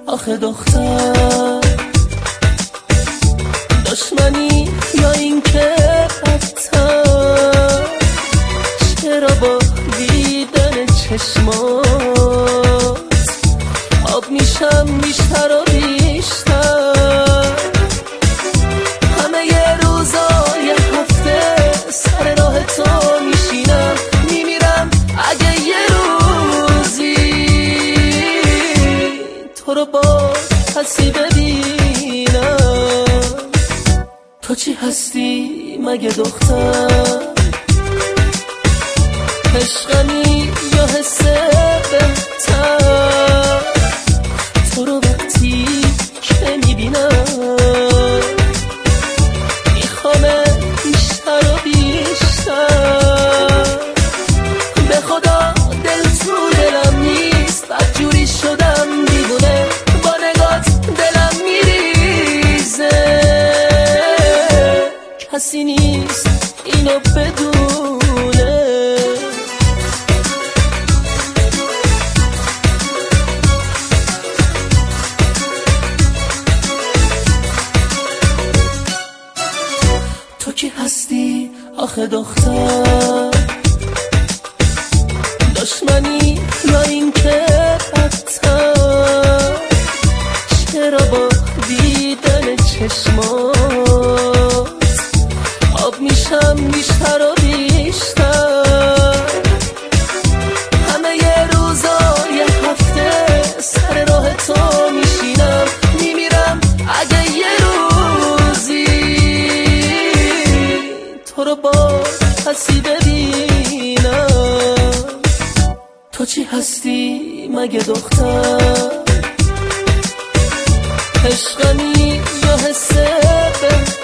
آخه دختر، دشمنی یا این که بدتر، چرا با دیدن چشمات آب میشم بیشتر و بیشتر؟ همه ی روزای هفته سر راه تو میشینم، میمیرم اگه یه روزی تو رو با کسی ببینم. تو چی هستی مگه دختر؟ عشقمی یا حس بهتر؟ تو رو وقتی که میبینم میخوامه بیشتر و بیشتر. به خدا دل تو دلم نیست، بدجوری شدم دیوونه، با نگات دلم میریزه. کسی نیست اینو بدونه. تو کی هستی آخه دختر؟ دشمنی یا این که بدتر، چرا با دیدن چشمات آب میشم بیشتر و بیشتر؟ همه ی روزای هفته سر راه تو میشینم، میمیرم اگه یه روزی تو رو با کسی ببینم. تو چی هستی مگه دختر؟ عشقمی یا حس بهتر؟